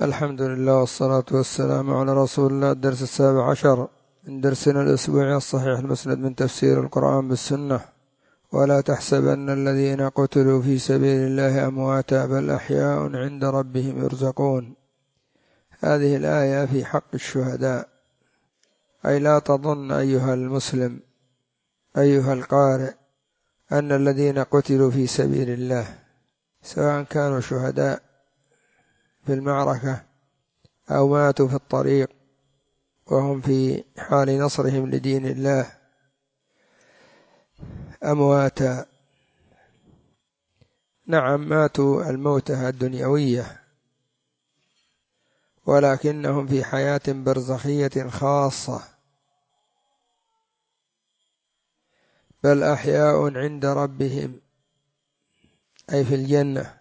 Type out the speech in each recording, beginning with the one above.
الحمد لله والصلاة والسلام على رسول الله. الدرس 17 من درسنا الأسبوعي الصحيح المسند من تفسير القرآن بالسنة. ولا تحسبن الذين قتلوا في سبيل الله أمواتا بل أحياء عند ربهم يرزقون. هذه الآية في حق الشهداء، أي لا تظن أيها المسلم أيها القارئ أن الذين قتلوا في سبيل الله سواء كانوا شهداء في المعركة أو ماتوا في الطريق وهم في حال نصرهم لدين الله أمواتا. نعم، ماتوا الموتة الدنيوية، ولكنهم في حياة برزخية خاصة، بل أحياء عند ربهم أي في الجنة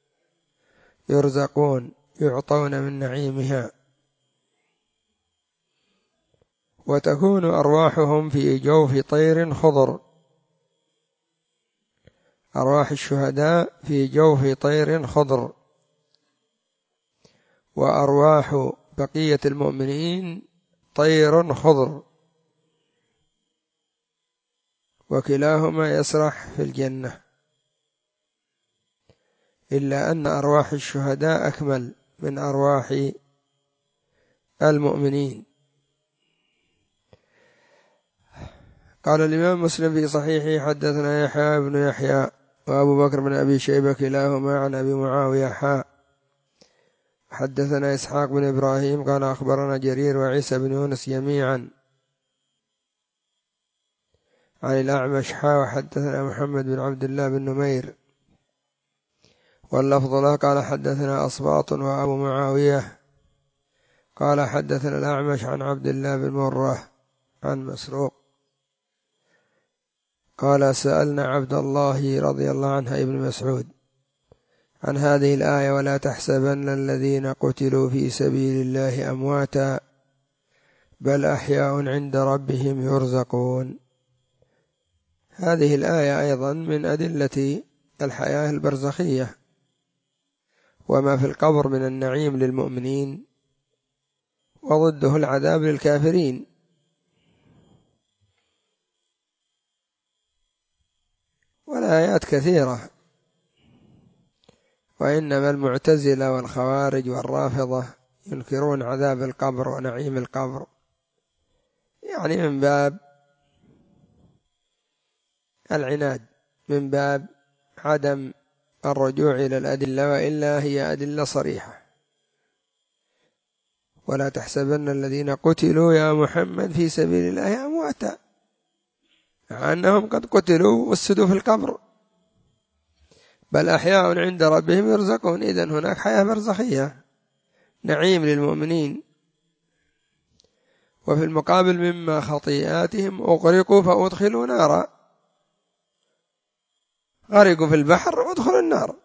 يرزقون يعطون من نعيمها، وتكون أرواحهم في جوف طير خضر. أرواح الشهداء في جوف طير خضر، وأرواح بقية المؤمنين طير خضر، وكلاهما يسرح في الجنة، إلا أن أرواح الشهداء أكمل من أرواح المؤمنين. قال الإمام مسلم في صحيحه: حدثنا يحيى بن يحيى وأبو بكر بن أبي شيبة كلاهما عن أبي معاوية حدثنا إسحاق بن إبراهيم قال أخبرنا جرير وعيسى بن يونس جميعا عن الأعمش وحدثنا محمد بن عبد الله بن نمير واللفظ له قال حدثنا أصباط وأبو معاوية قال حدثنا الأعمش عن عبد الله بن مرة عن مسروق قال سألنا عبد الله رضي الله عنه ابن مسعود عن هذه الآية: ولا تحسبن الذين قتلوا في سبيل الله أمواتا بل أحياء عند ربهم يرزقون. هذه الآية أيضا من أدلة الحياة البرزخية وما في القبر من النعيم للمؤمنين، وضده العذاب للكافرين. والآيات كثيرة، وإنما المعتزلة والخوارج والرافضة ينكرون عذاب القبر ونعيم القبر، يعني من باب العناد، من باب عدم الرجوع إلى الأدلة، وإلا هي أدلة صريحة. ولا تحسبن الذين قتلوا يا محمد في سبيل الله أمواتا، مع أنهم قد قتلوا وسدوا في القبر، بل أحياء عند ربهم يرزقون. إذن هناك حياة برزخية، نعيم للمؤمنين. وفي المقابل مما خطيئاتهم أغرقوا فأدخلوا نارا، غرقوا في البحر وادخلوا النار.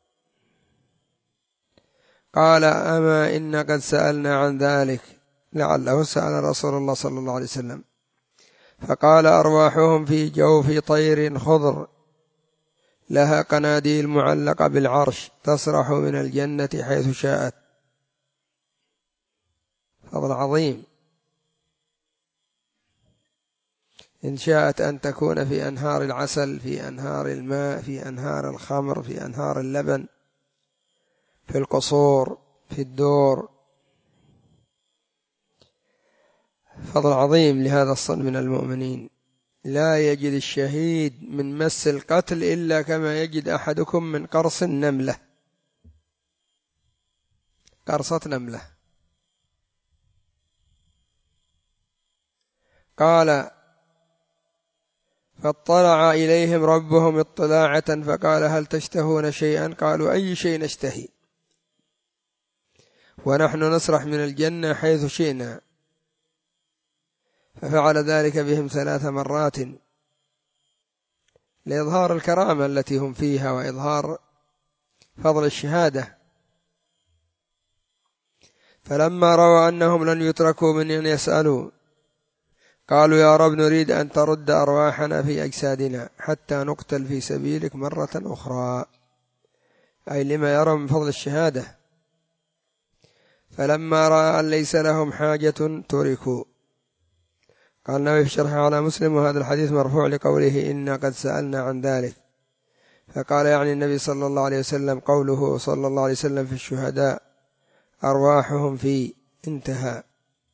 قال: أما إن قد سألنا عن ذلك، لعله سأل رسول الله صلى الله عليه وسلم، فقال: أرواحهم في جوف طير خضر لها قناديل معلقة بالعرش تسرح من الجنة حيث شاءت. فضل عظيم. إن شاءت أن تكون في أنهار العسل، في أنهار الماء، في أنهار الخمر، في أنهار اللبن، في القصور، في الدور. فضل عظيم لهذا الصنف من المؤمنين. لا يجد الشهيد من مس القتل إلا كما يجد أحدكم من قرص النملة، قرصة نملة. قال: فاطلع إليهم ربهم اطلاعة فقال: هل تشتهون شيئا؟ قالوا: أي شيء نشتهي، ونحن نسرح من الجنة حيث شئنا. ففعل ذلك بهم 3 مرات لإظهار الكرامة التي هم فيها وإظهار فضل الشهادة. فلما رأوا أنهم لن يتركوا من أن يسألوا قالوا: يا رب، نريد أن ترد أرواحنا في أجسادنا حتى نقتل في سبيلك مرة أخرى، أي لما يرى من فضل الشهادة. فلما رأى أن ليس لهم حاجة تركوا. قال النووي في شرحه على مسلم: وهذا الحديث مرفوع لقوله إنا قد سألنا عن ذلك، فقال يعني النبي صلى الله عليه وسلم قوله صلى الله عليه وسلم في الشهداء أرواحهم في انتهى.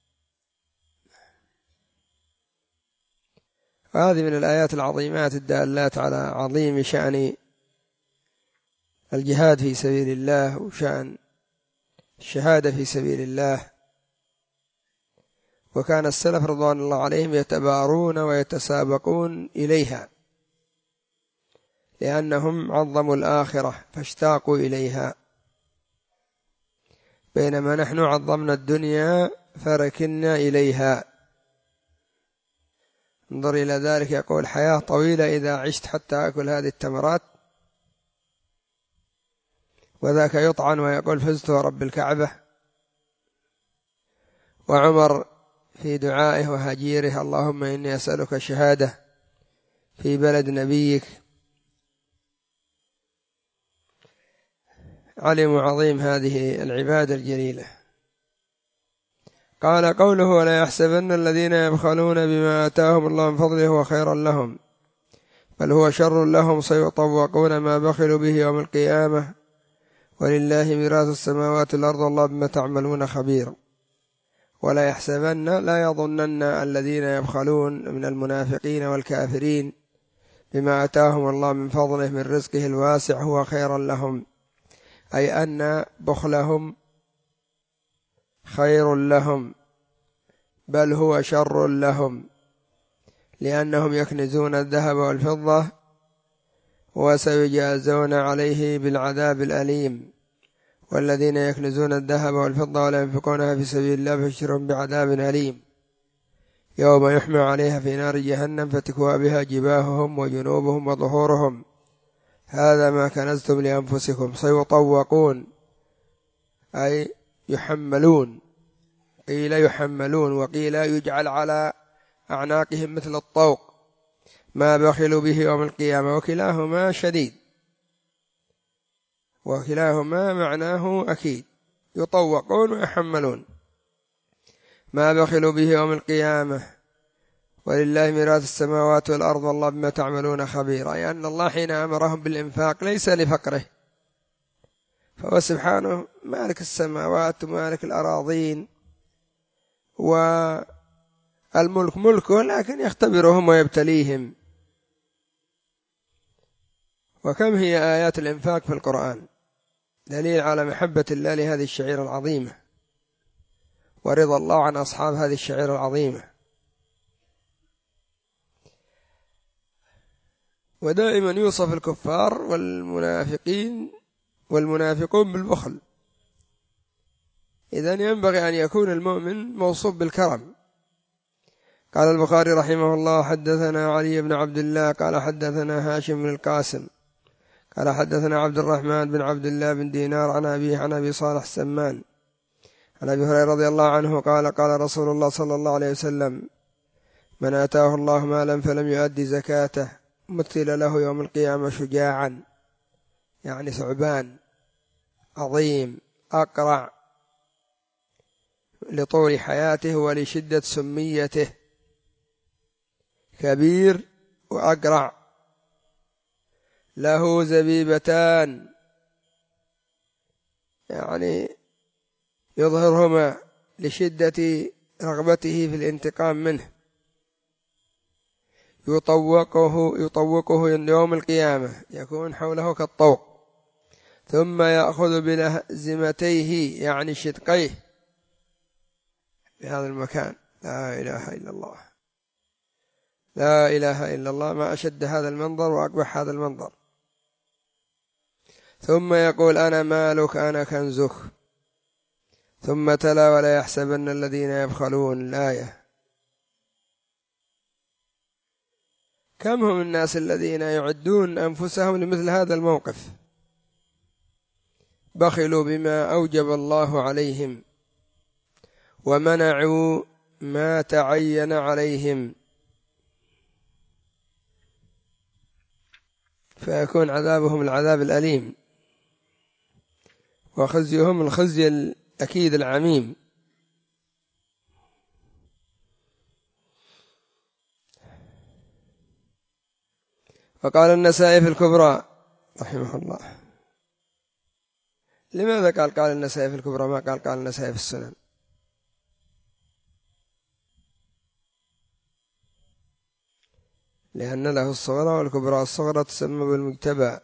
هذه من الآيات العظيمات الدالات على عظيم شأن الجهاد في سبيل الله وشأن الشهادة في سبيل الله. وكان السلف رضوان الله عليهم يتبارون ويتسابقون إليها لأنهم عظموا الآخرة فاشتاقوا إليها، بينما نحن عظمنا الدنيا فركنا إليها. انظر إلى ذلك، يقول: حياة طويلة إذا عشت حتى أكل هذه التمرات، وذاك يطعن ويقول: فزت ورب الكعبة. وعمر في دعائه وهجيره: اللهم إني أسألك الشهادة في بلد نبيك. علم عظيم هذه العبادة الجليلة. قال قوله: ولا يحسبن الذين يبخلون بما آتاهم الله من فضله هو خيرا لهم بل هو شر لهم سيطوقون ما بخلوا به يوم القيامة ولله ميراث السماوات والأرض والله بما تعملون خبير. ولا يحسبن، لا يظنن الذين يبخلون من المنافقين والكافرين بما آتاهم الله من فضله من رزقه الواسع هو خيرا لهم، أي أن بخلهم خير لهم بل هو شر لهم، لأنهم يكنزون الذهب والفضة وسيجازون عليه بالعذاب الأليم. والذين يكنزون الذهب والفضة ولا ينفقونها في سبيل الله فبشرهم بعذاب أليم يوم يحمى عليها في نار جهنم فتكوى بها جباههم وجنوبهم وظهورهم هذا ما كنزتم لأنفسكم سيطوقون أي يحملون، قيل يحملون وقيل يجعل على أعناقهم مثل الطوق ما بخلوا به يوم القيامة، وكلاهما شديد، وكلاهما معناه أكيد، يطوقون ويحملون ما بخلوا به يوم القيامة ولله ميراث السماوات والأرض والله بما تعملون خبير. أي أن الله حين أمرهم بالإنفاق ليس لفقره، فهو سبحانه مالك السماوات ومالك الأراضين والملك ملكه، لكن يختبرهم ويبتليهم. وكم هي آيات الإنفاق في القرآن دليل على محبة الله لهذه الشعيرة العظيمة ورضا الله عن أصحاب هذه الشعيرة العظيمة. ودائما يوصف الكفار والمنافقون بالبخل، إذن ينبغي أن يكون المؤمن موصوف بالكرم. قال البخاري رحمه الله: حدثنا علي بن عبد الله قال حدثنا هاشم بن القاسم قال حدثنا عبد الرحمن بن عبد الله بن دينار عن أبيه عن أبي صالح السمان عن أبي هريرة رضي الله عنه قال قال رسول الله صلى الله عليه وسلم: من آتاه الله مالا فلم يؤدي زكاته مثل له يوم القيامة شجاعا، يعني ثعبان عظيم أقرع لطول حياته ولشدة سميته، كبير وأقرع، له زبيبتان يعني يظهرهما لشدة رغبته في الانتقام منه، يطوقه يوم القيامة يكون حوله كالطوق، ثم يأخذ بلهزمتيه يعني شدقيه بهذا المكان. لا إله إلا الله، لا إله إلا الله، ما أشد هذا المنظر وأقبح هذا المنظر. ثم يقول: أنا مالك أنا كنزك. ثم تلا: ولا يحسبن الذين يبخلون. الآية. كم هم الناس الذين يعدون أنفسهم لمثل هذا الموقف، بخلوا بما أوجب الله عليهم ومنعوا ما تعين عليهم، فيكون عذابهم العذاب الأليم وخزيهم الخزي أكيد العميم. وقال النسائي في الكبرى رحمه الله. لماذا قال النسائي في الكبرى ما قال النسائي في السنن؟ لأن له الصغرى والكبرى. الصغرى تسمى بالمجتبى،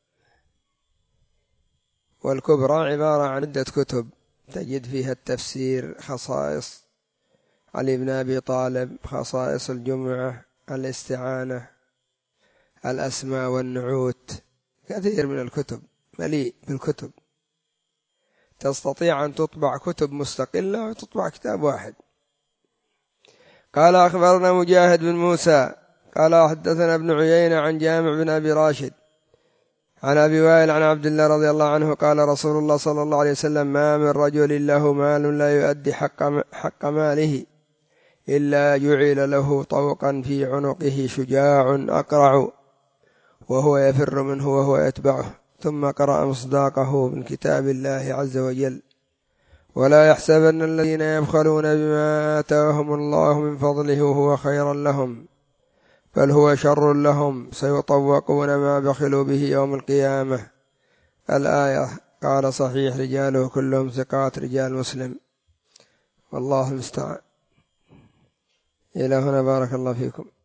والكبرى عبارة عن عدة كتب تجد فيها التفسير، خصائص علي بن أبي طالب، خصائص الجمعة، الاستعانة، الأسماء والنعوت، كثير من الكتب، مليء بالكتب. تستطيع أن تطبع كتب مستقلة وتطبع كتاب واحد. قال أخبرنا مجاهد بن موسى قال حدثنا ابن عيينة عن جامع بن أبي راشد عن أبي وائل عن عبد الله رضي الله عنه قال رسول الله صلى الله عليه وسلم: ما من رجل له مال لا يؤدي حق ماله إلا جعل له طوقا في عنقه شجاع أقرع وهو يفر منه وهو يتبعه. ثم قرأ مصداقه من كتاب الله عز وجل: ولا يحسبن الذين يبخلون بما آتاهم الله من فضله هو خيرا لهم بل هو شر لهم سيطوقون ما بخلوا به يوم القيامة. الآية. قال صحيح رجاله كلهم ثقات رجال مسلم، والله المستعان. إلى هنا بارك الله فيكم.